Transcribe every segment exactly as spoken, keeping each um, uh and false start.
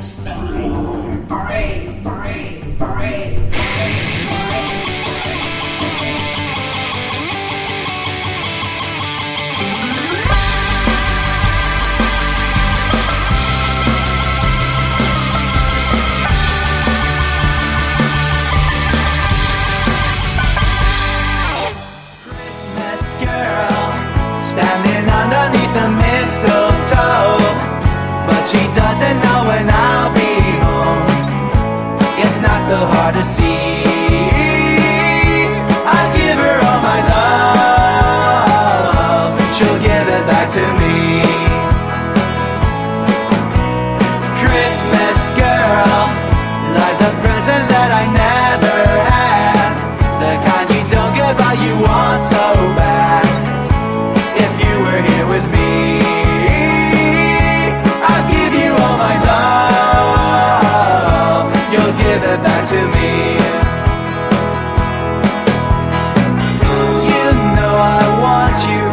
She doesn't know when I'll be home. It's not so hard to see. I give her all my love, she'll give it back to me. Christmas girl, like the present that I never had, the kind you don't get but you want so bad. If you were here with me, my love, you'll give it back to me. You know I want you,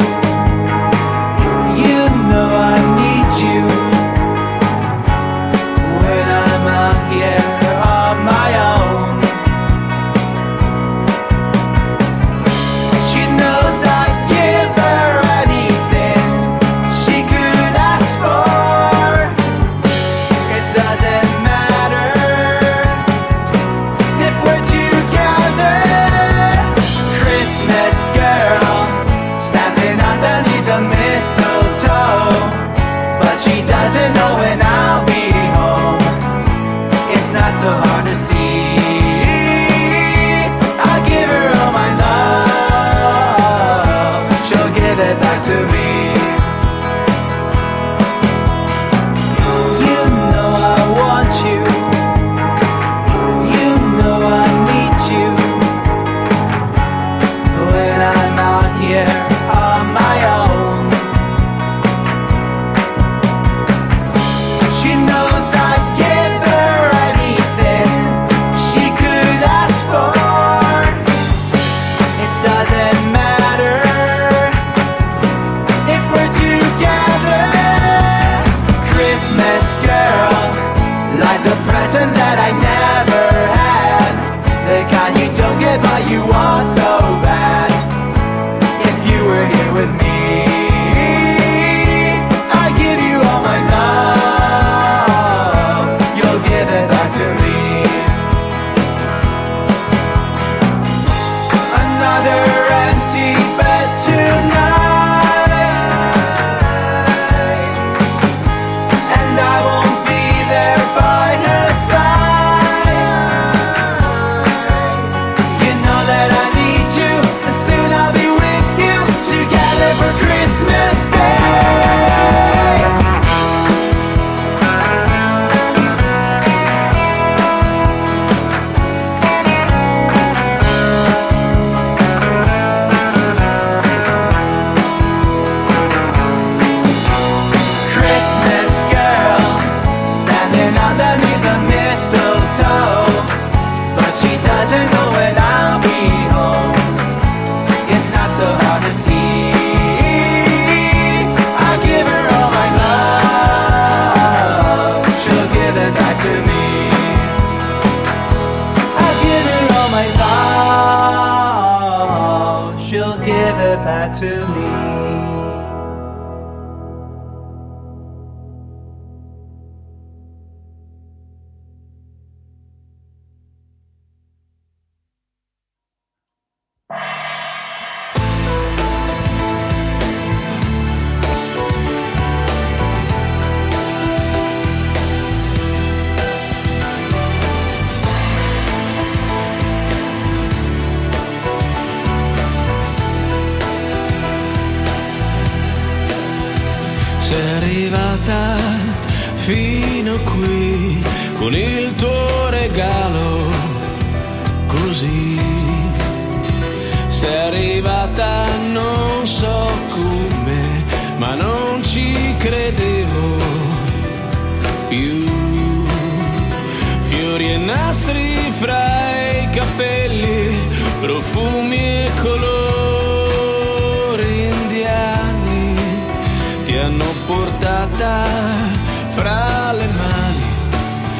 you know I need you. When I'm out here on my own, she knows I'd give her anything she could ask for. Doesn't know when I'll be home. It's not so hard to see. I give her all my love, she'll give it back to me. You know I want you, you know I need you. When I'm out here on my own, that I never had, the kind you don't get but you want so bad. If you were here with me, I give you all my love, you'll give it back to me. Another empty bed tonight, and I won't be there by her side. You know that I need you, and soon I'll be with you, together for Christmas Day. Christmas girl, standing underneath the mistletoe, but she doesn't know when I'll be home. It's not so hard to see. I give her all my love, she'll give it back to me. I give her all my love, she'll give it back to me. Sei arrivata fino qui con il tuo regalo, così. Sei arrivata non so come, ma non ci credevo più. Fiori e nastri fra i capelli, profumi e colori indiani ti hanno portata fra le mani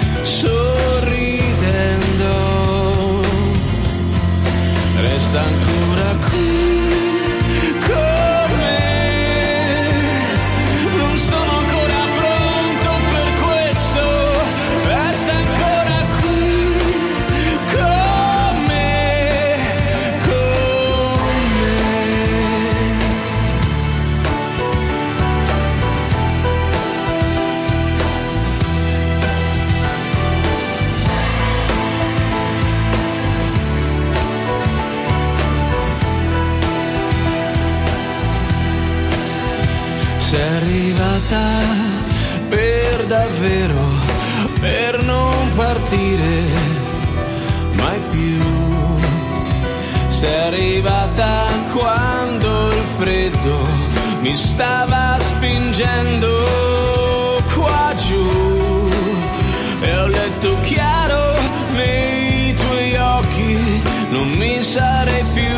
davvero per non partire mai più. Sei arrivata quando il freddo mi stava spingendo qua giù e ho letto chiaro nei tuoi occhi, non mi sarei più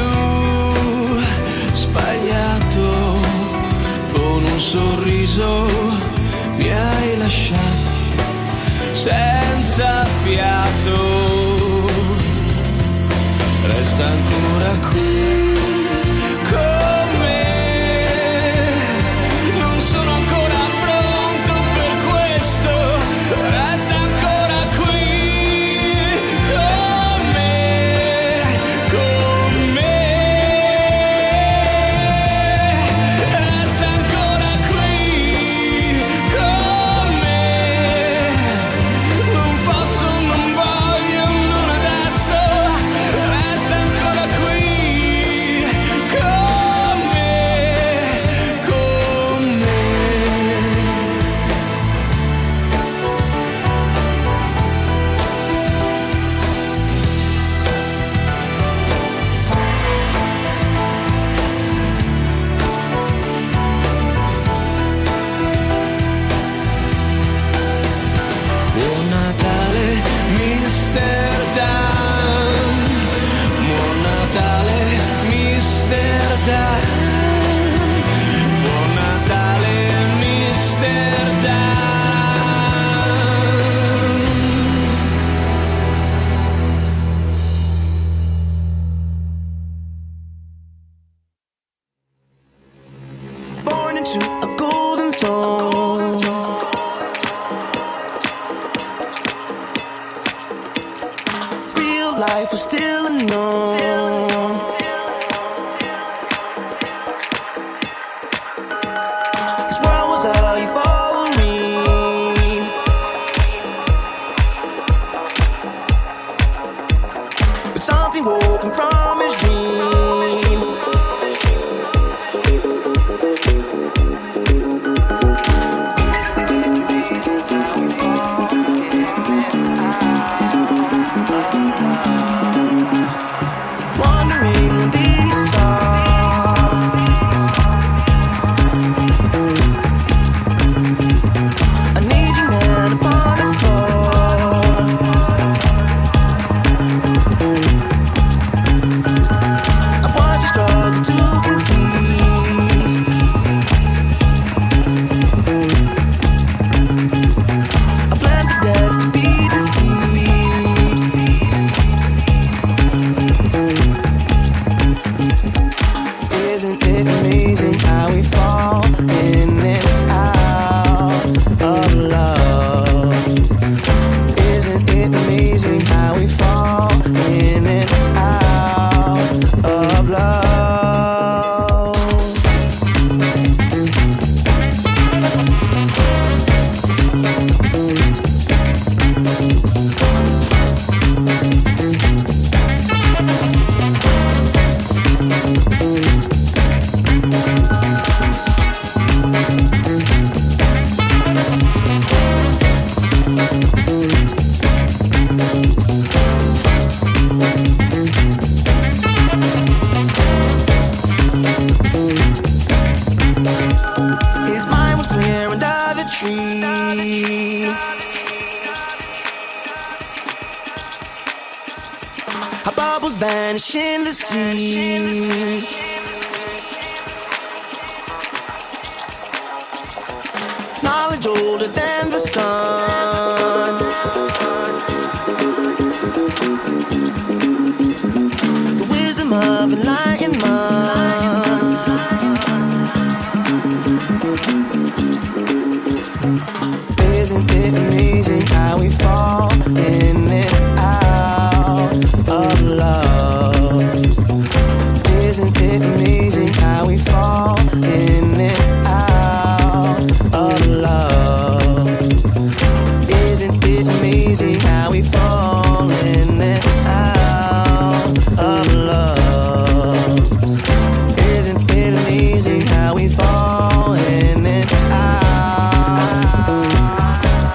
sbagliato. Con un sorriso mi hai lasciato senza fiato. Resta ancora qui con me. Non sono ancora pronto per questo. Resta ancora qui con me, con me. Resta ancora qui con me. Non posso, non voglio, non adesso. Resta ancora qui con me, con me. Buon Natale, mister Dan. Buon Natale, mister Dan. Buon Natale, mister Dan. Born into a golden throne, real life was still unknown. This world was all you following, but something woke him from his dream. Wandering these songs, I need you man upon the floor. I watch you struggle to conceive. I plan for death to be deceived. Isn't it amazing how we fall in and out of love? Isn't it amazing how we fall in and out of love? His mind was clear under the tree. Our bubbles vanish in the sea. Knowledge older than the sun. The wisdom of enlightened mind. Isn't it amazing how we fall in and out of love? Isn't it amazing how we fall in and out of love? Isn't it amazing how we fall in and out of love? Isn't it amazing how we fall in and out?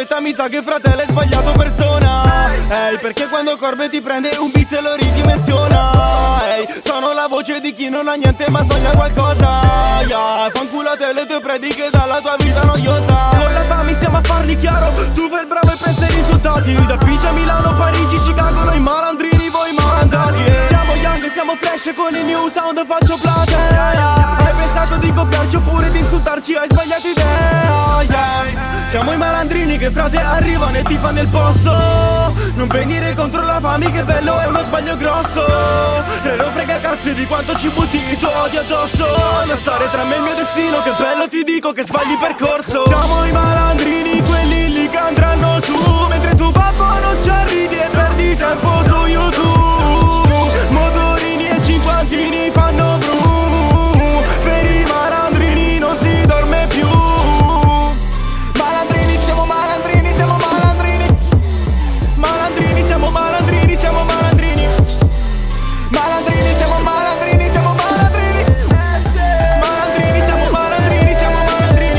fretta, mi sa che fratello hai sbagliato persona. Ehi, perché quando Corbe ti prende un beat e lo ridimensiona. Ehi, sono la voce di chi non ha niente ma sogna qualcosa. Yeah, fanculo a te le tue prediche dalla tua vita noiosa. Con la fame stiamo a farli chiaro, tu fai il bravo e pensa ai risultati. Da Pisa, Milano, Parigi, Chicago, noi malandrini, voi malandati. Siamo young, siamo fresh, con il new sound faccio plate. Hai pensato di copiarci oppure di insultarci, hai sbagliato idea, yeah. Siamo i malandrini che frate arrivano e ti fanno il posto. Non venire contro la fame, che bello, è uno sbaglio grosso. Tre non frega cazzo di quanto ci butti il tuo odio addosso. La storia tra me e il mio destino, che bello ti dico che sbagli percorso. Siamo i malandrini, quelli lì che andranno su, mentre tu babbo non ci arrivi e perdi tempo su YouTube. Motorini e cinquantini fanno bru, per i malandrini non si dorme più. Malandrini, siamo malandrini, siamo malandrini. Malandrini, siamo malandrini, siamo malandrini. Malandrini, siamo malandrini, siamo malandrini. Malandrini, siamo malandrini, siamo malandrini.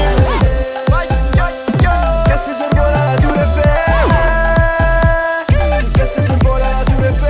Che se sorvola la Tour Eiffel, che se sorvola la Tour Eiffel.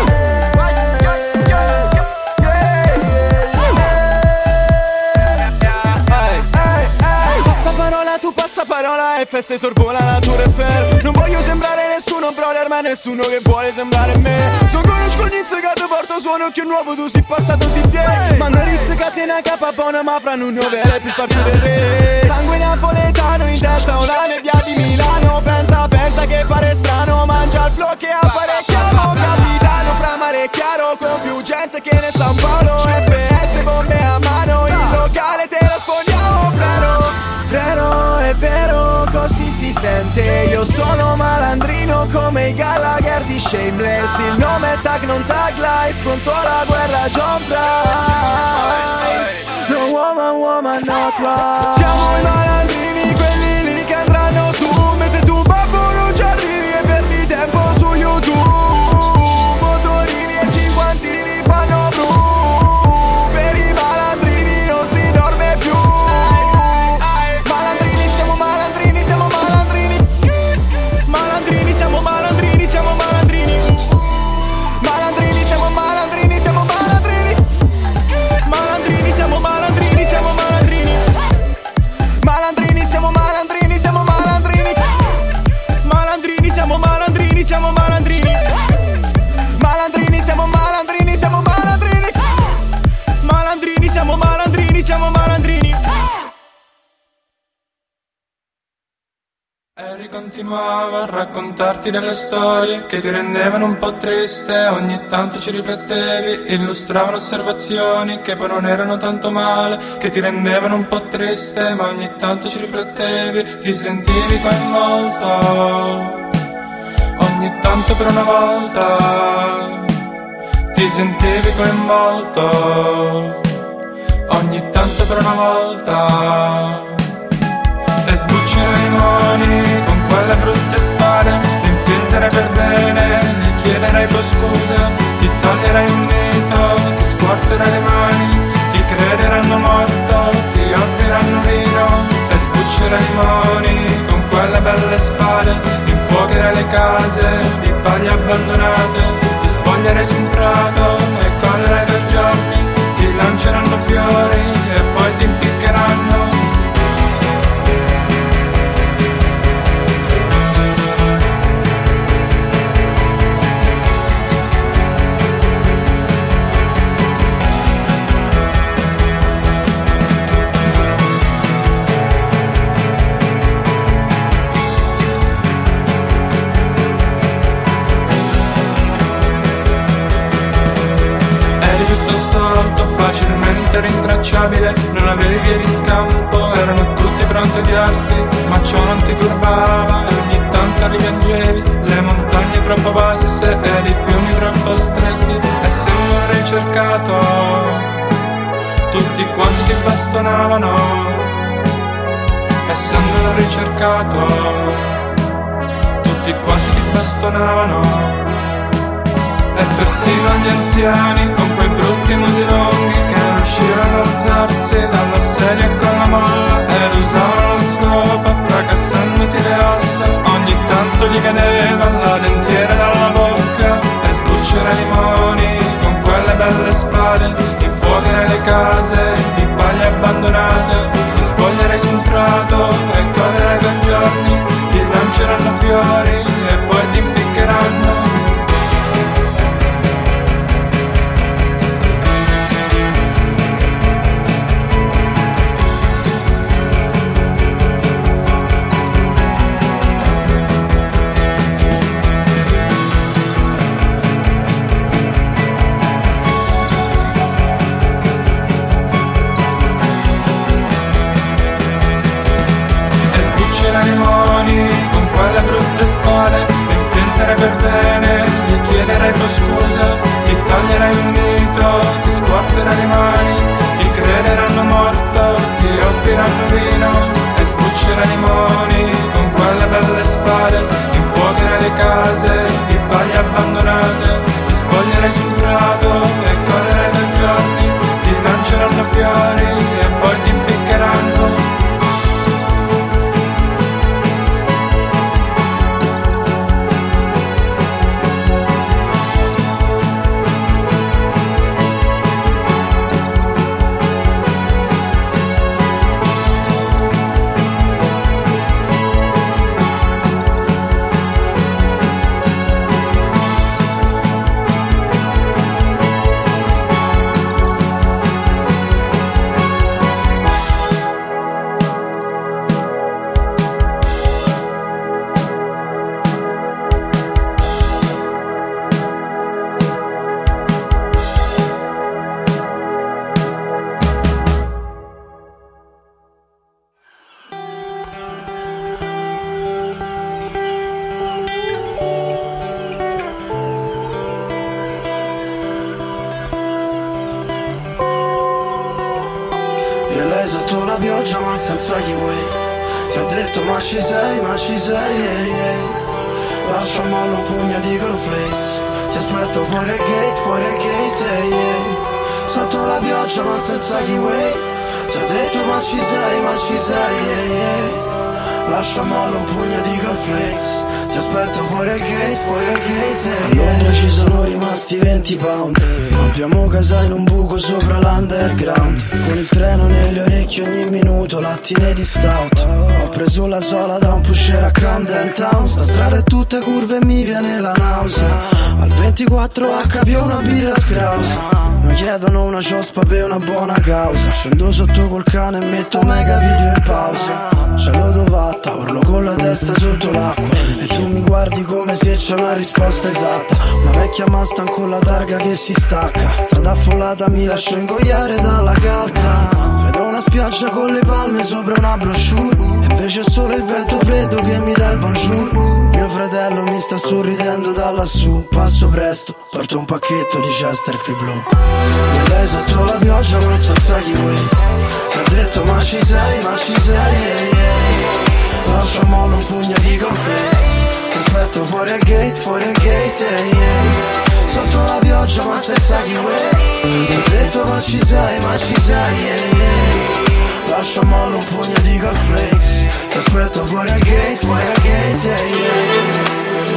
Passaparola, tu passaparola, F S sorvola la Tour Eiffel. Non voglio sembrare nessuno, brother, ma nessuno che vuole sembrare me. Sono conosco l'inizio che ti porto suono che nuovo, tu si passato si piedi. Ma non rift catena capa buona, ma fra un novelle più spartito del re. Sangue napoletano in testa, una nebbia di Milano. Pensa, pensa che pare strano, mangia il flow che apparecchiamo. Capitano fra mare chiaro, con più gente che nel San Paolo. F S bombe a mano, il locale te lo sfogliamo, frero. Frero, è vero, così si sente. Io sono malandrino come i Gallagher di Shameless. Il nome è Tag non Tag Life, pronto alla guerra John Price. No woman, woman, no cry. Siamo i malandrini, quelli lì che andranno su, mentre tu babbo non ci arrivi e perdi tempo su YouTube. Motorini e cinquantini fanno blu, per i malandrini non si dorme più. Malandrini, siamo malandrini, siamo malandrini. Malandrini, siamo malandrini, siamo malandrini. Malandrini, siamo malandrini, siamo malandrini. Malandrini, siamo malandrini, siamo malandrini. Malandrini, siamo malandrini, siamo malandrini. Malandrini, siamo malandrini, siamo malandrini. Malandrini, siamo malandrini, siamo malandrini. Malandrini, siamo malandrini, siamo malandrini. Harry continuava a raccontarti delle storie che ti rendevano un po' triste, ogni tanto ci riflettevi, illustravano osservazioni che poi non erano tanto male, che ti rendevano un po' triste, ma ogni tanto ci riflettevi, ti sentivi coinvolto, ogni tanto per una volta, ti sentivi coinvolto, ogni tanto per una volta. E sbucciare i limoni con quelle brutte spade, ti infilzerai per bene, gli chiederai poi scusa, ti toglierai un dito, ti scuoterai le mani, ti crederanno morto, ti offriranno vino. E sbuccerai i limoni con quelle belle spade, infuocherai le case di paglie abbandonate, ti spoglierai su un prato e correrai per giorni, ti lanceranno fiori e poi ti impiccheranno. Facilmente rintracciabile, non avevi via di scampo, erano tutti pronti a odiarti, ma ciò non ti turbava e ogni tanto li piangevi, le montagne troppo basse ed i fiumi troppo stretti, essendo un ricercato, tutti quanti ti bastonavano, essendo un ricercato, tutti quanti ti bastonavano. E persino gli anziani con quei brutti musi lunghi che non uscirono alzarsi dalla sedia con la molla ed usavano la scopa fracassandoti le ossa. Ogni tanto gli cadeva la dentiera dalla bocca e sbucciare limoni con quelle belle spade. Infuocherai le case di paglie abbandonate, ti spoglierai sul prato e correrai per giorni. Ti lanceranno fiori e poi ti impiccheranno. Con quelle brutte spade mi influenzerai per bene, gli chiederai poi scusa, ti toglierai un dito, ti squarterai le mani, ti crederanno morto, ti offriranno vino e sbuccerai limoni con quelle belle spade. Infuocherai le case di paglie abbandonate, ti spoglierai sul prato e correrai per giorni. Ti lanceranno fiori e poi ti impiccheranno. Senza kiwi, ti ho detto ma ci sei, ma ci sei, yeah, yeah. Lascia a mollo un pugno di cornflakes, ti aspetto fuori al gate, fuori al gate, yeah, yeah. Sotto la pioggia ma senza kiwi, ti ho detto ma ci sei, ma ci sei, yeah, yeah. Lascia a mollo un pugno di cornflakes, ti aspetto fuori al gate, fuori al gate, yeah, yeah. A Londra ci sono rimasti venti pound, abbiamo casa in un buco sopra l'underground, con il treno nelle orecchie ogni minuto, lattine di stout. Ho preso la sola da un pusher a Camden Town, sta strada è tutte curve e mi viene la nausea. Al ventiquattro acca più una birra scrausa, mi chiedono una ciospa per una buona causa. Scendo sotto col cane e metto mega video in pausa. Cielo dovatta, urlo con la testa sotto l'acqua e tu mi guardi come se c'è una risposta esatta. Una vecchia Mustang con la targa che si stacca, strada affollata mi lascio ingoiare dalla calca. Vedo una spiaggia con le palme sopra una brochure e invece è solo il vento freddo che mi dà il bonjour. Mio fratello mi sta sorridendo da lassù, passo presto, porto un pacchetto di Chesterfield Blue. E lei sotto la pioggia ma senza kiwi, ti ho detto ma ci sei, ma ci sei, yeah, yeah. Lascia a mollo un pugno di cornflakes, ti aspetto fuori al gate, fuori al gate, yeah, yeah. Sotto la pioggia ma senza kiwi, ti ho detto ma ci sei, ma ci sei, yeah, yeah. Lascia a mollo un pugno di cornflakes, ti aspetto fuori al gate, fuori al gate, yeah, yeah.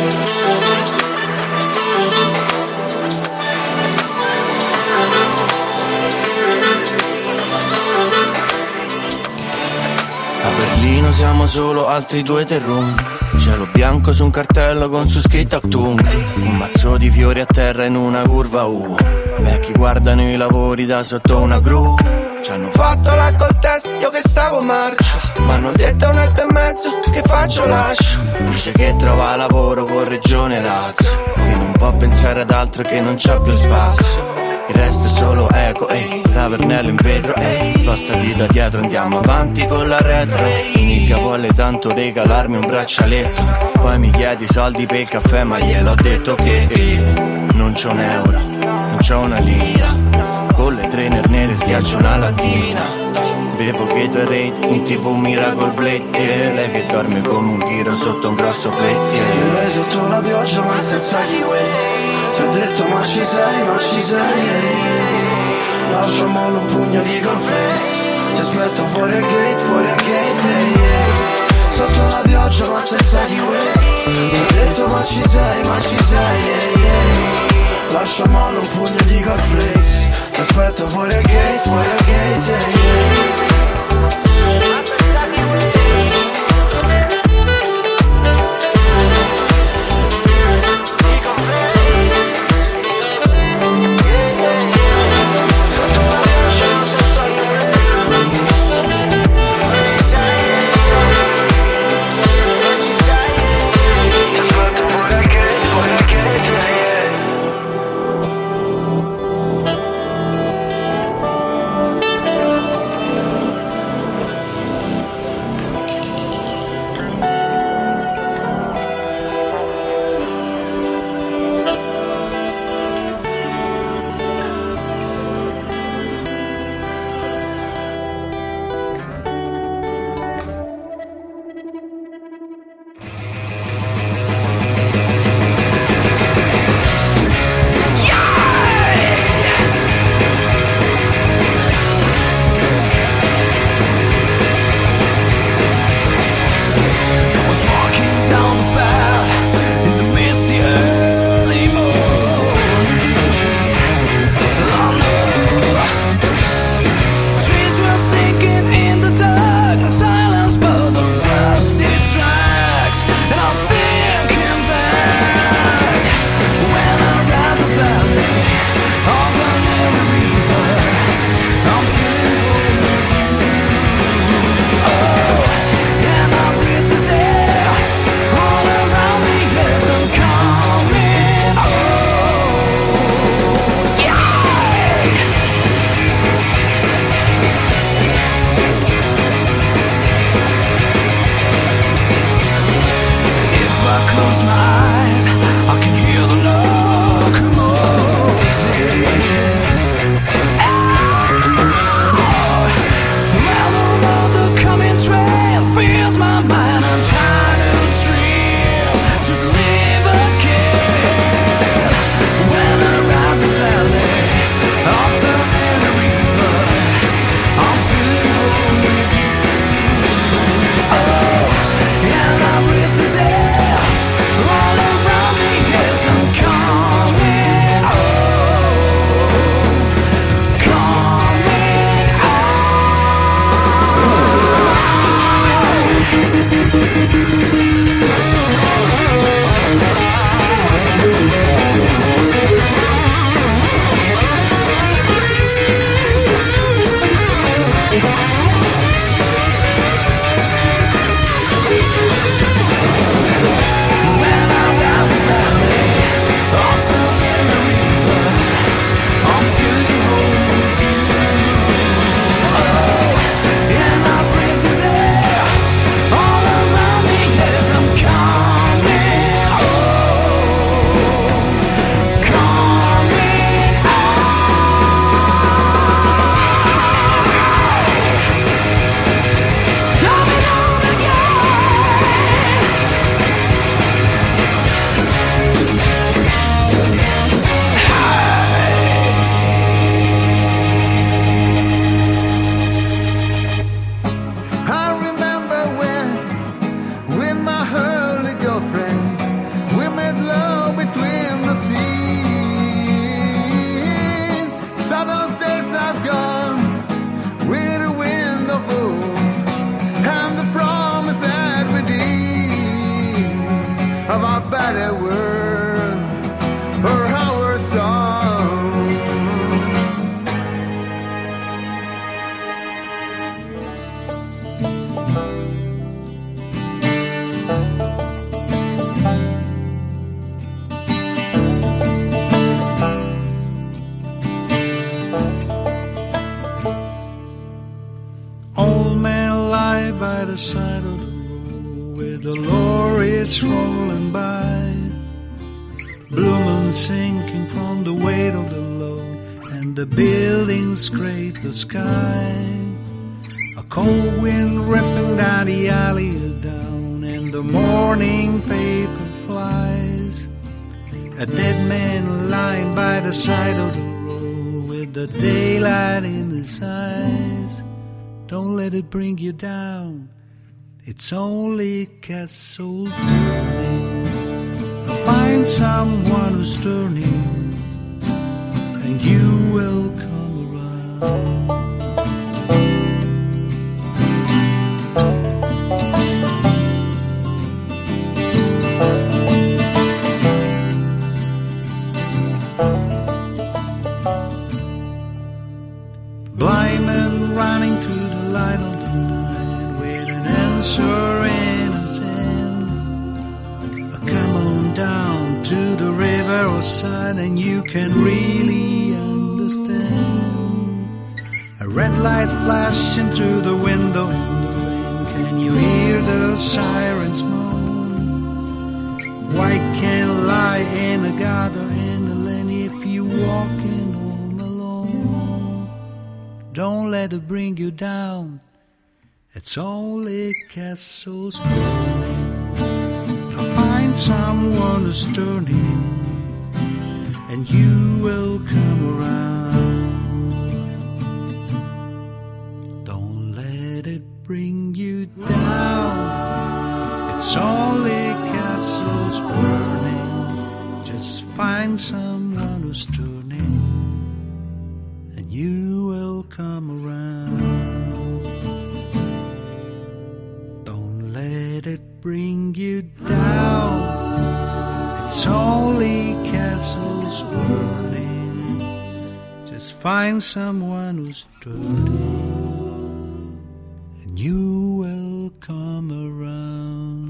A Berlino siamo solo altri due terroni, cielo bianco su un cartello con su scritto Actum, un mazzo di fiori a terra in una curva U, vecchi guardano i lavori da sotto una gru. Ci hanno fatto la col test, io che stavo marcia, m'hanno detto un'altra e mezzo, che faccio lascio. Dice che trova lavoro con Regione Lazio, qui non può pensare ad altro che non c'ha più spazio. Il resto è solo eco, ehi, tavernello in vetro, ehi, spostati da dietro, andiamo avanti con la retro. Mica vuole tanto regalarmi un braccialetto, poi mi chiedi soldi per il caffè, ma gliel'ho detto che eh, non c'ho un euro, non c'ho una lira, con le trainer nere schiaccio una lattina, bevo Gatorade, in tv Miracle Blade, yeah. Lei che dorme come un ghiro sotto un grosso plate, yeah. E lei sotto la pioggia ma senza kiwi, ti ho detto ma ci sei, ma ci sei, yeah, yeah. lascio molle un pugno di cornflakes. Ti aspetto fuori al gate, fuori al gate, yeah, yeah. Sotto la pioggia ma senza di way. Ti ho detto ma ci sei, ma ci sei, yeah, yeah. Lascio molle un pugno di cornflakes. Ti aspetto fuori al gate, fuori al gate, yeah, yeah. Side of the road where the lorries rolling by, blue moon sinking from the weight of the load, and the buildings scrape the sky. A cold wind ripping down the alley down, and the morning paper flies. A dead man lying by the side of the road with the daylight in his eyes. Don't let it bring you down. It's only castles burning. Find someone who's turning, and you will come around. Blind man running to the light of the night with an answer in his hand. Uh, come on down to the river or side and you can really understand. A red light flashing through the window in the rain. Can you hear the sirens moan? Why can't lie in a gutter in the lane if you walking home alone? Don't let it bring you down. It's only castles burning. I'll find someone who's turning, and you will come around. Don't let it bring you down. It's only castles burning. Just find someone who's turning, and you will come around. Don't let it bring you down. It's only castles burning. Just find someone who's turning, and you will come around.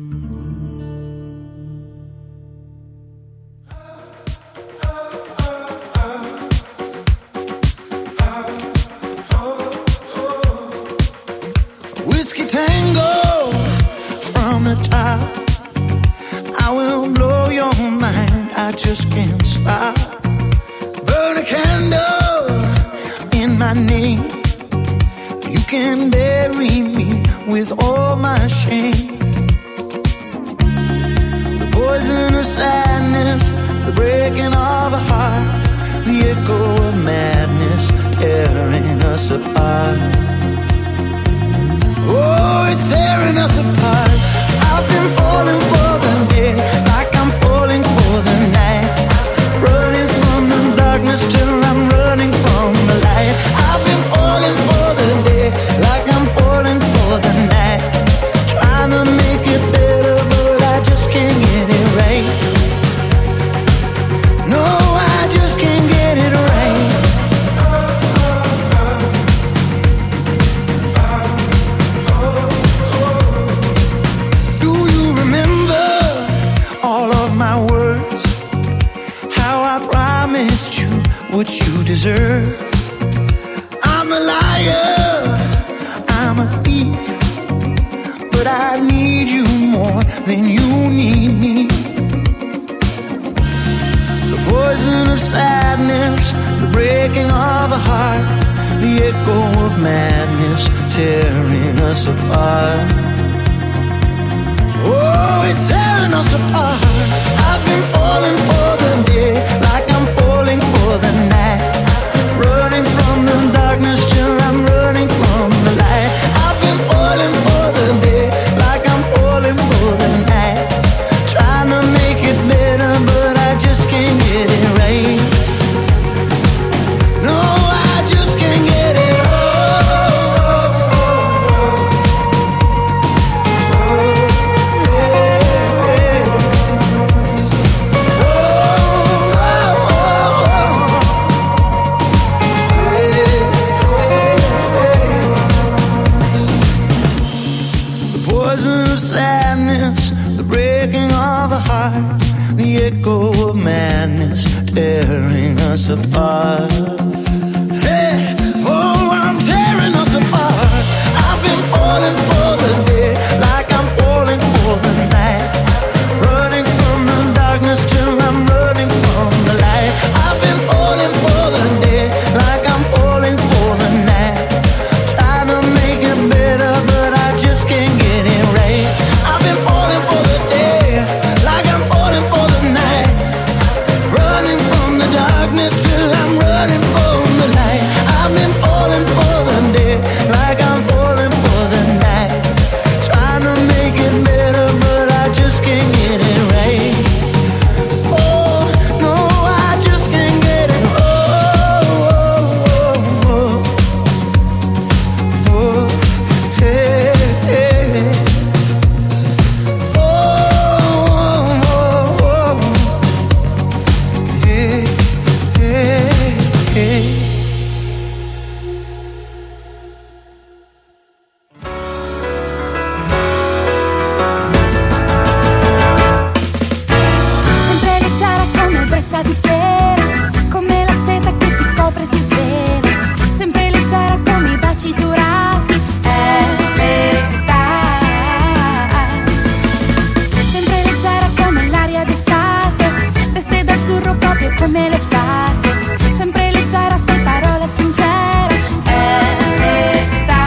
Whiskey tango from the top. I will blow your mind, I just can't stop. Burn a candle in my name. You can bury me with all my shame. The poison of sadness, the breaking of a heart, the echo of madness tearing us apart. Oh, it's tearing us apart. I've been falling for the day, like I'm falling for the night. Running from the darkness till I'm running from the light. I've been falling for the day, like I'm falling for the night. Trying to make it better, but I just can't get it right. No, I just can't get it right. What you deserve. I'm a liar, I'm a thief, but I need you more than you need me. The poison of sadness, the breaking of a heart, the echo of madness tearing us apart. Oh, it's tearing us apart. I've been falling for the day, like I'm falling for the night. Running from the darkness till I'm running from the light. I've been falling for the day, like I'm falling for the night. Trying to make it better, but I just can't get it right. No, I just can't get it right. Sadness, the breaking of a heart, the echo of madness tearing us apart. Hey, oh, I'm tearing us apart. I've been falling for the day, like I'm falling for the night. Running from the darkness till I'm running from the light. I've been falling for the day, like I'm falling for the night. Trying to make it better, but I just can't get it right. I've been falling for the day, like I'm falling for the night. Running from the darkness till I'm running for di sera, come la seta che ti copre e ti svela, sempre leggera come i baci giurati, è l'età. Sempre leggera come l'aria d'estate, veste d'azzurro proprio come le fate, sempre leggera sei parola sincera, è l'età.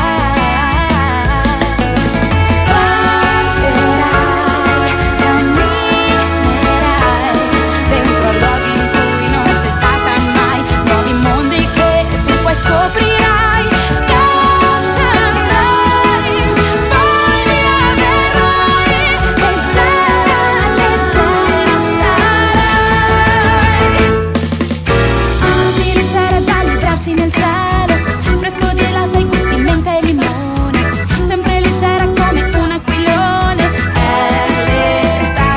Guarderai, camminerai dentro luoghi in cui non sei stata mai, nuovi mondi che tu poi scoprirai, scalza andrai, spoglia verrai, leggera, leggera sarai. Così leggera da librarsi nel cielo, fresco gelato in gusti menta e limone, sempre leggera come un aquilone, è l'età.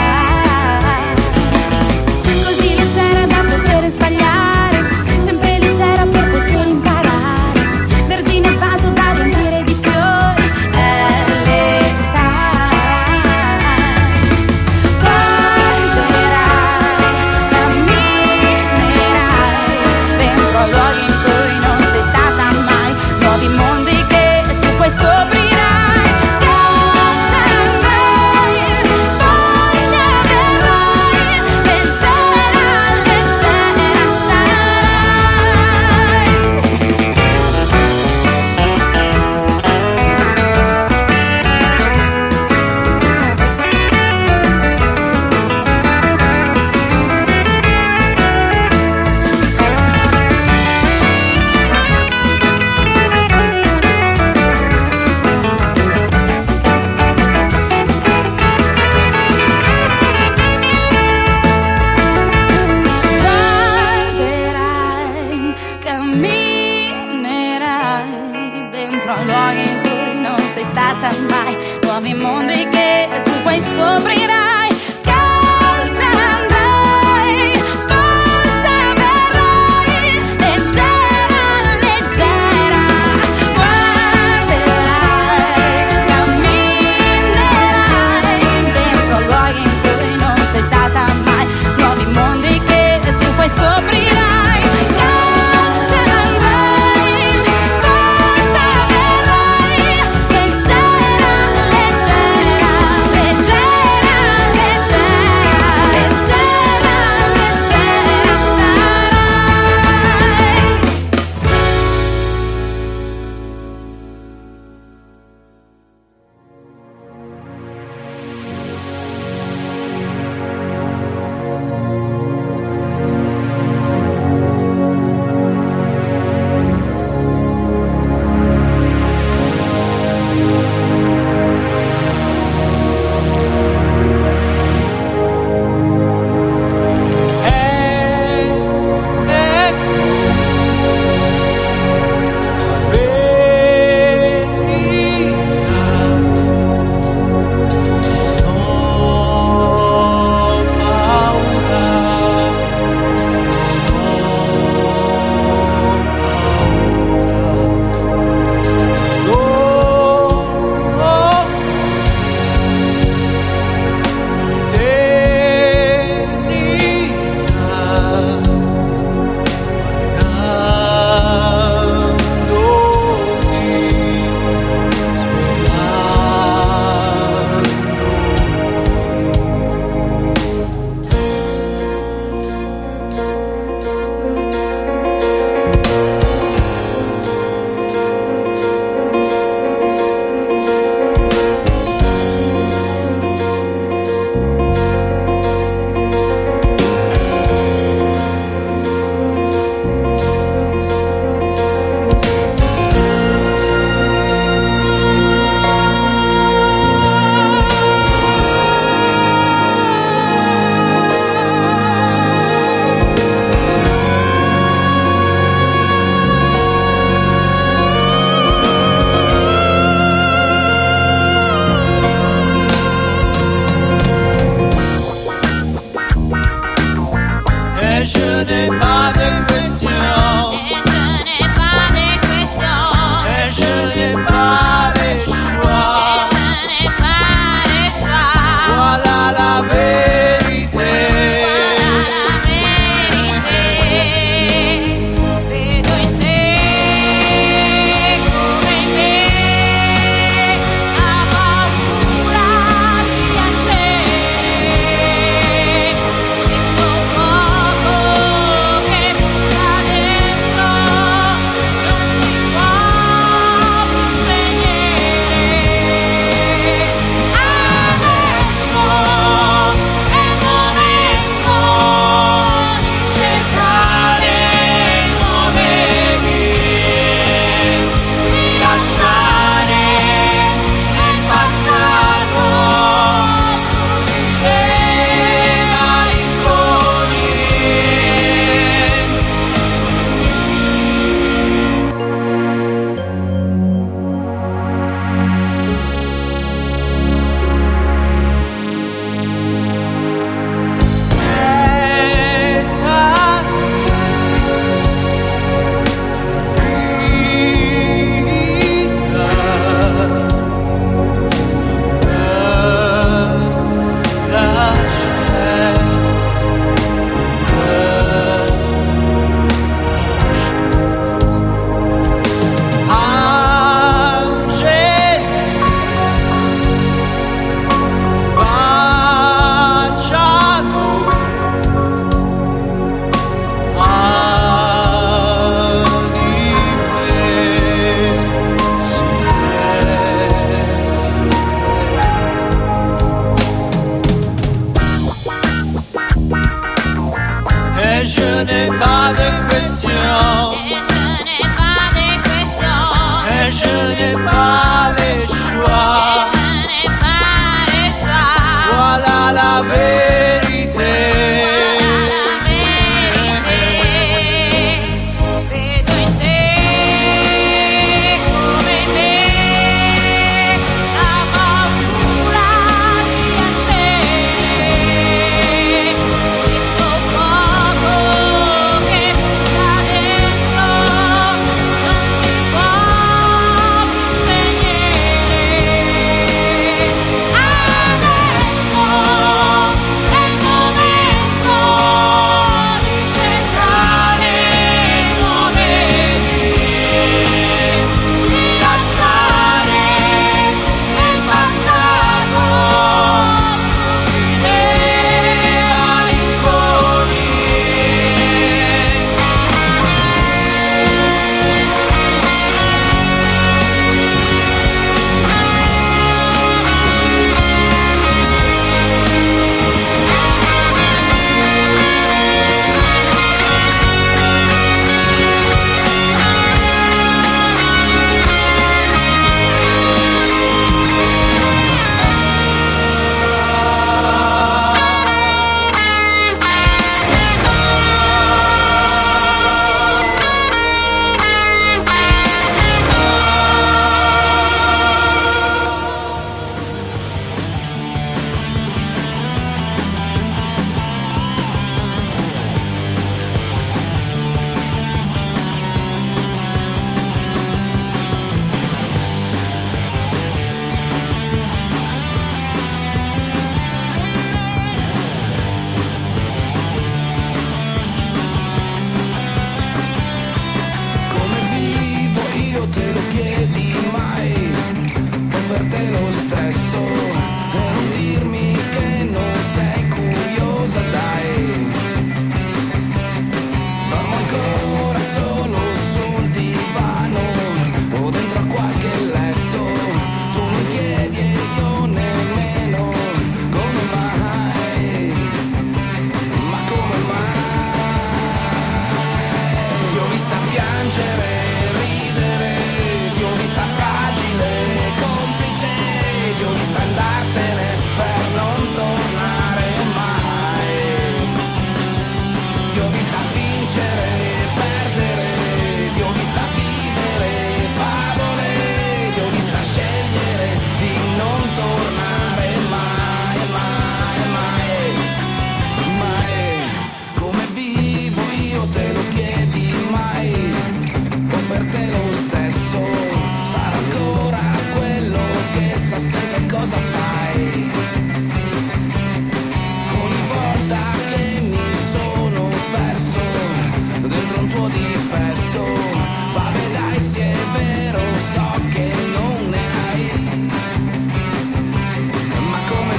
Così leggera da poter sbagliare, sempre leggera per poter imparare, vergine vaso da riempire di fiori, è l'età. Guarderai, camminerai dentro luoghi in cui non sei stata mai, nuovi mondi che tu poi scoprirai, scalza andrai, spoglia verrai, leggera, leggera sarai. Guarderai, camminerai dentro luoghi in cui non sei stata mai, nuovi mondi che tu poi scoprirai, scalza andrai, sposa verrai, leggera, leggera. Guarderai, camminerai dentro luoghi in cui non sei stata mai, nuovi mondi che tu poi scoprirai, scalza andrai, sposa verrai, leggera, leggera, leggera, leggera, leggera, leggera sarai. Et je n'ai pas de question. Et je n'ai pas de question. Et je n'ai pas les choix. Et je n'ai pas de choix. Voilà la vérité. Vedo in te come in me la paura di essere questo fuoco che da dentro non si può più spegnere. Adesso è il momento di cercare nuove vie, di lasciare nel passato stupide Come vivo io te lo chiedi mai, o per te lo stesso, e non dirmi che non sei curiosa dai. Dormo ancora solo sul divano o dentro a qualche letto, tu mi chiedi e io nemmeno come mai, ma come mai. Ti ho vista piangere, ridere, ti ho vista fragile, complice, ti ho vista andartene per non tornare mai. Ti ho vista vincere, perdere, ti ho vista vivere favole, ti ho vista scegliere di non tornare mai, mai, mai, mai. Come vivo io te lo chiedi mai, o per te lo stesso, sarà ancora quello che sa sempre cosa fai. Ogni volta che mi sono perso dentro un tuo difetto, vabbè dai sì è vero, so che non ne hai, ma come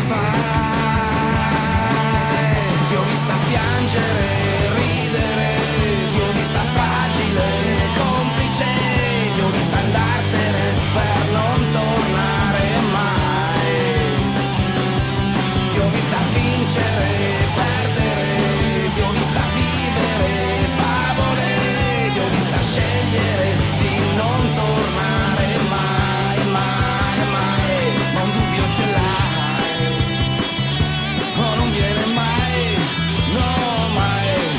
fai? Ti ho vista piangere, ridere, ti ho vista fragile, complice, ti ho vista andartene per non tornare mai. Ti ho vista vincere, perdere, ti ho vista vivere favole, ti ho vista scegliere di non tornare mai, mai, mai. Ma un dubbio ce l'hai, oh non viene mai, no mai.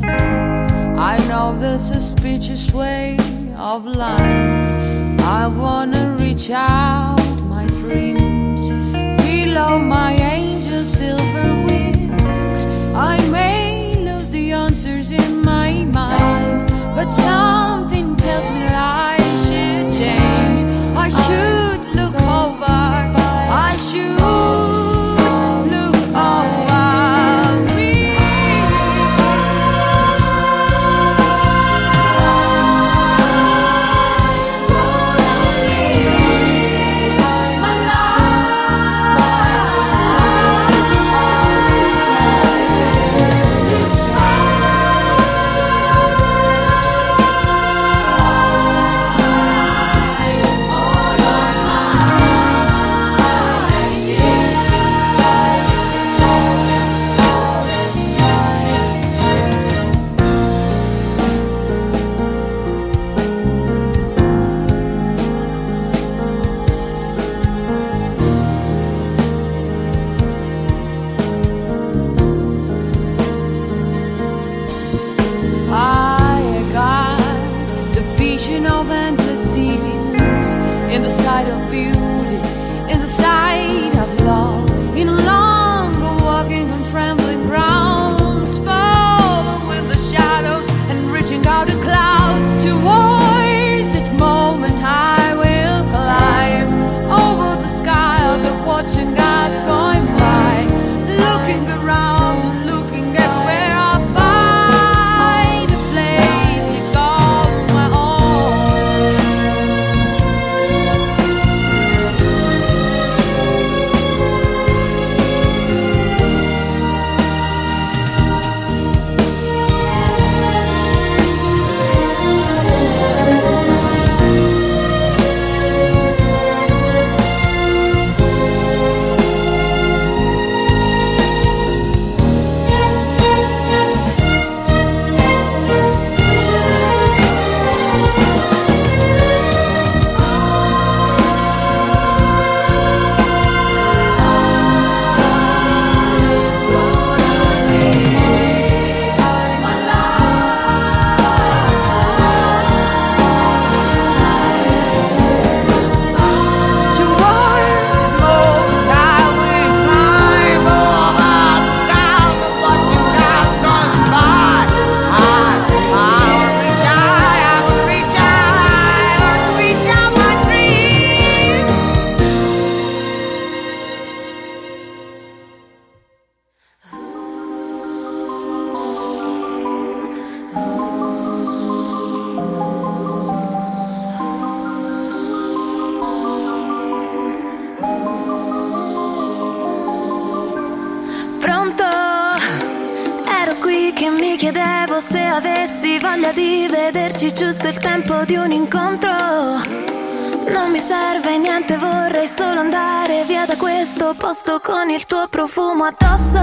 I know the suspicious way of life. I wanna reach out my dreams below my angel silver wings. I may lose the answers in my mind, but something tells me that I should change. I should look over, I should look over me. In the sight of beauty, in the sight of love, in longer walking on trembling grounds, falling with the shadows and reaching out the clouds. Towards that moment I will climb over the sky of the watching us going by, looking around, looking everywhere. I'll find a place to call my own. chiedevo se avessi voglia di vederci, giusto il tempo di un incontro. Non mi serve niente, vorrei solo andare via da questo posto con il tuo profumo addosso.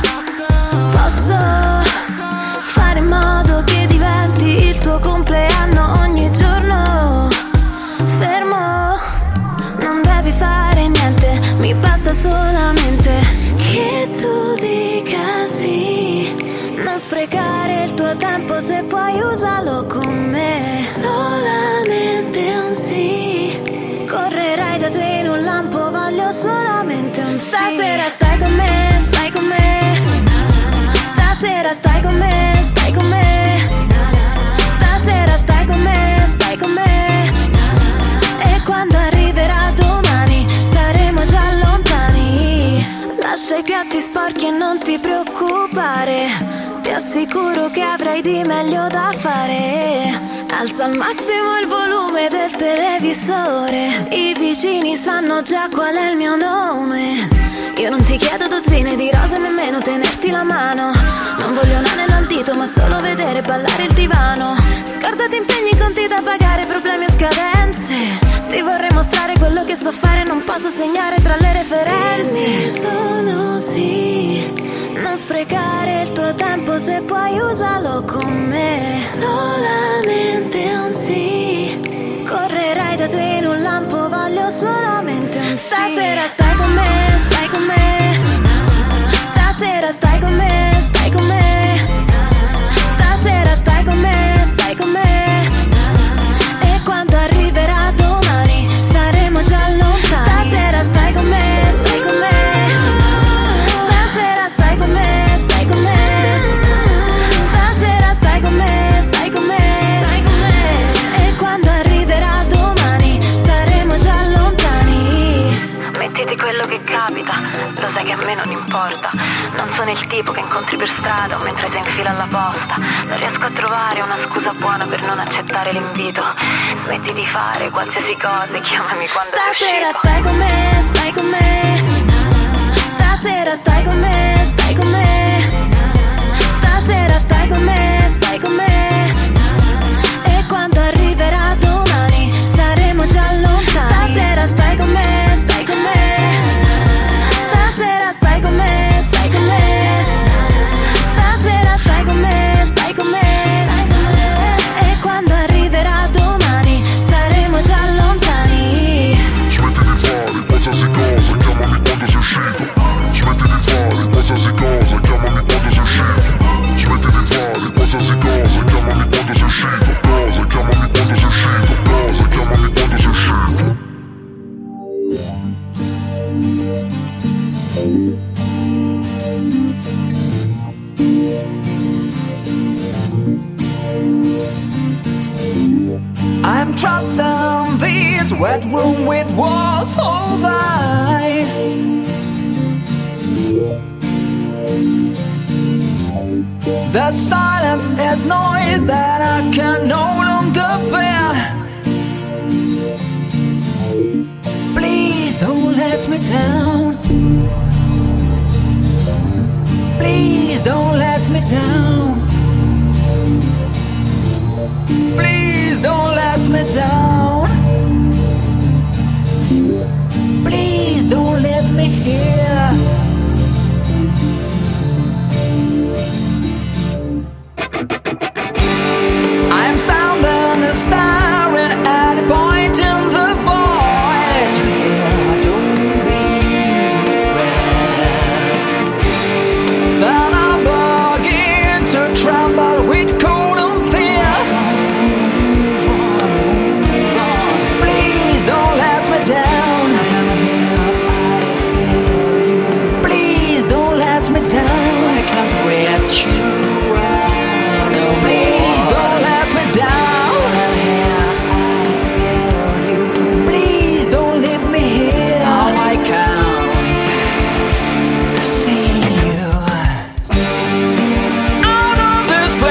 Posso fare in modo che diventi il tuo compleanno ogni giorno. Fermo, non devi fare niente, mi basta solamente che tu dica sì. Non sprecare il tuo tempo, se puoi usarlo con me. Solamente un sì. Correrai da te in un lampo, voglio solamente un sì. Stasera stai con me, stai con me. Stasera stai con me, stai con me. Stasera stai con me, stai con me. E quando arriverà domani saremo già lontani. Lascia i piatti sporchi e non ti preoccupare. Ti assicuro che avrai di meglio da fare. Alza al massimo il volume del televisore. I vicini sanno già qual è il mio nome. Io non ti chiedo dozzine di rose, nemmeno tenerti la mano. Non voglio un anello al dito, ma solo vedere ballare il divano. Scordati impegni, conti da pagare, problemi o scadenze. Ti vorrei mostrare quello che so fare, non posso segnare tra le referenze. Solo sì. Non sprecare il tuo tempo, se puoi usarlo con me. Solamente un sì. Correrai da te in un lampo, voglio solamente un sì. Stasera stai con me, stai con me. Stasera stai con me, stai con me. vado mentre sei in fila alla posta. Non riesco a trovare una scusa buona per non accettare l'invito. Smetti di fare qualsiasi cosa e chiamami quando Stasera sei uscito. stai con me, stai con me. Stasera stai con me, stai con me. Stasera stai con me, stai con me. E quando arriverà domani saremo già lontani. Stasera stai con me, stai con me. Stasera stai con me, stai con me. Stasera stai con me, stai con me. E quando arriverà domani saremo già lontani. Smetti di fare qualsiasi cosa, chiamami quando sei uscito. Smetti di fare qualsiasi cosa, chiamami quando sei uscito. Smetti di fare qualsiasi cosa, chiamami quando sei uscito. Cosa, chiamami quando sei uscito. Cosa, chiamami quando sei uscito. I'm trapped down this wet room with walls of ice. The silence is noise that I can no longer bear. Please don't let me down. Please don't let me down. Please don't let me down. Please don't leave me here. I'm standing staring at a point in the void. Yeah, don't be afraid. Then I begin to tremble with cold and fear. Please don't let me down. Please don't let me down. I can't reach you. Please don't let me down. Please don't leave me here. Now I can't see you. Out of this place.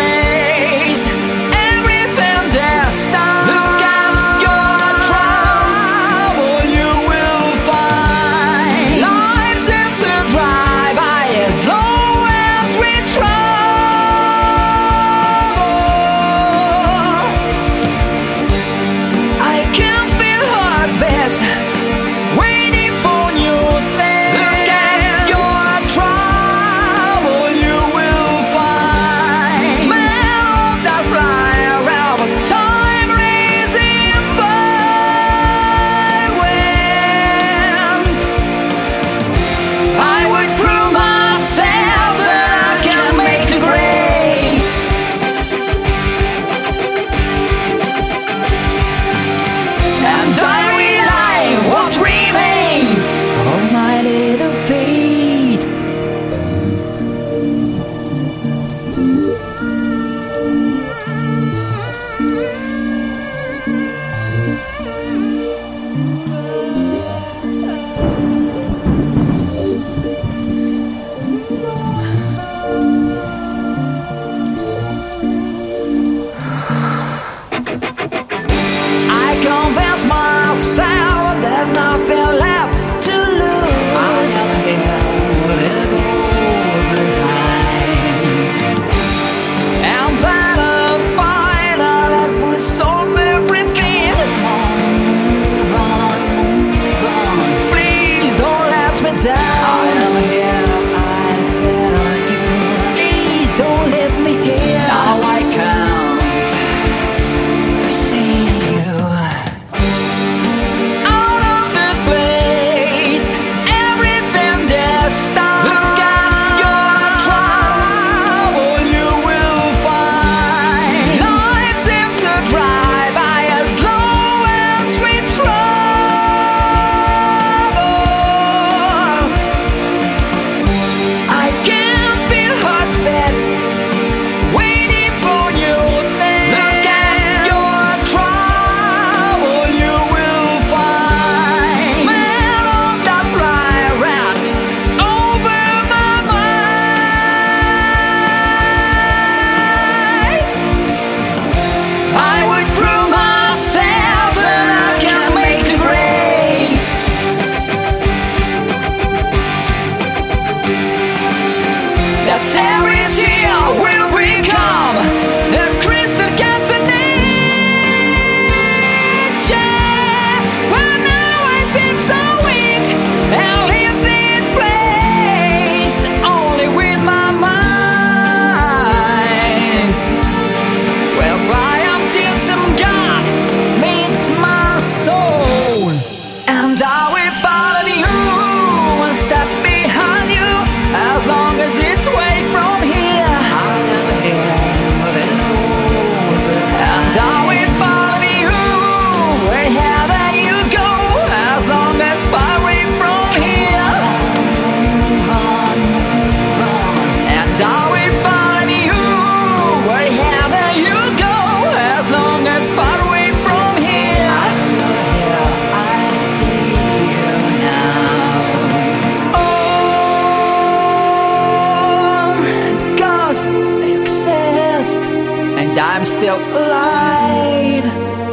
and I'm still alive.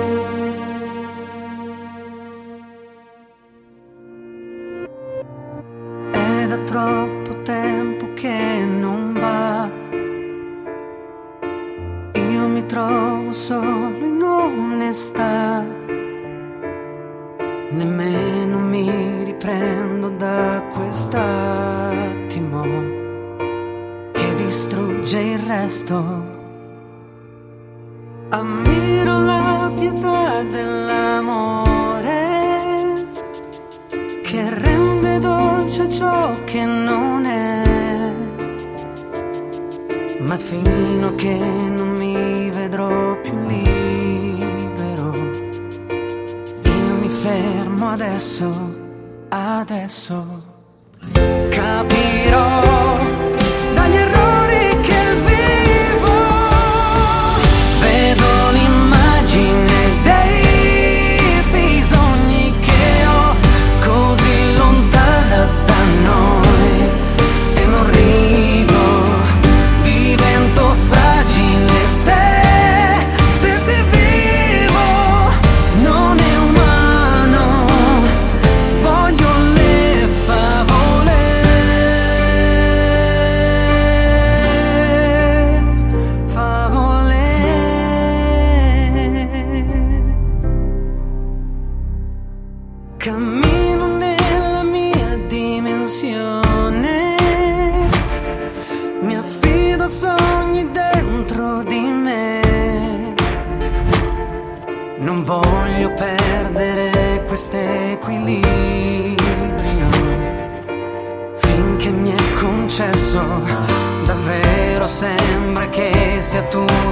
È da troppo tempo che non va. Io mi trovo solo in onestà. Nemmeno mi riprendo da quest'attimo che distrugge il resto. Ammiro la pietà dell'amore che rende dolce ciò che non è. Ma fino a che non mi vedrò più libero, io mi fermo adesso, adesso. Capirò dagli errori che vivo, vedo l'immagine dei bisogni che ho, così lontana da noi, e non rido, divento fragile se, se ti vivo, non è umano, voglio le favole, favole. Cammino nella mia dimensione, mi affido a sogni dentro di me. Non voglio perdere quest'equilibrio finché mi è concesso. Davvero sembra che sia tu